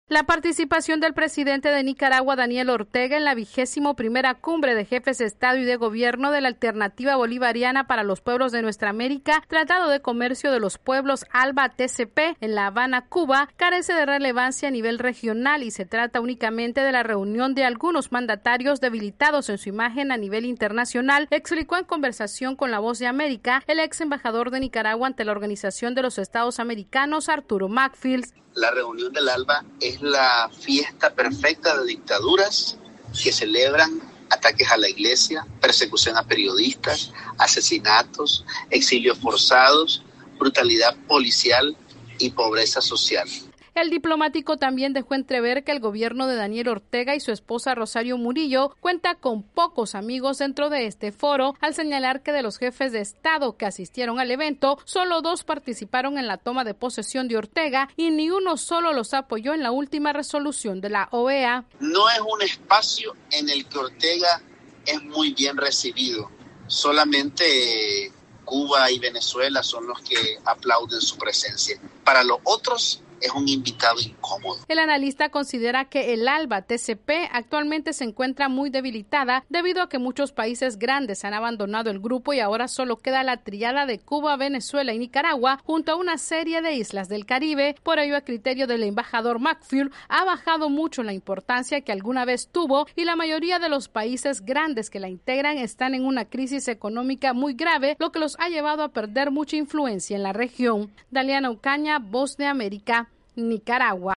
La participación del presidente de Nicaragua, Daniel Ortega, en la 21ª Cumbre de Jefes de Estado y de Gobierno de la Alternativa Bolivariana para los Pueblos de Nuestra América, Tratado de Comercio de los Pueblos ALBA-TCP, en La Habana, Cuba, carece de relevancia a nivel regional y se trata únicamente de la reunión de algunos mandatarios debilitados en su imagen a nivel internacional, explicó en conversación con La Voz de América el ex embajador de Nicaragua ante la Organización de los Estados Americanos, Arturo Macfield. La reunión del ALBA es la fiesta perfecta de dictaduras que celebran ataques a la iglesia, persecución a periodistas, asesinatos, exilios forzados, brutalidad policial y pobreza social. El diplomático también dejó entrever que el gobierno de Daniel Ortega y su esposa Rosario Murillo cuenta con pocos amigos dentro de este foro, al señalar que de los jefes de Estado que asistieron al evento, solo 2 participaron en la toma de posesión de Ortega y ni uno solo los apoyó en la última resolución de la OEA. No es un espacio en el que Ortega es muy bien recibido. Solamente Cuba y Venezuela son los que aplauden su presencia. Para los otros, es un invitado incómodo. El analista considera que el ALBA-TCP actualmente se encuentra muy debilitada debido a que muchos países grandes han abandonado el grupo y ahora solo queda la tríada de Cuba, Venezuela y Nicaragua junto a una serie de islas del Caribe. Por ello, a criterio del embajador Macfield, ha bajado mucho la importancia que alguna vez tuvo y la mayoría de los países grandes que la integran están en una crisis económica muy grave, lo que los ha llevado a perder mucha influencia en la región. Daliana Ocaña, Voz de América, Nicaragua.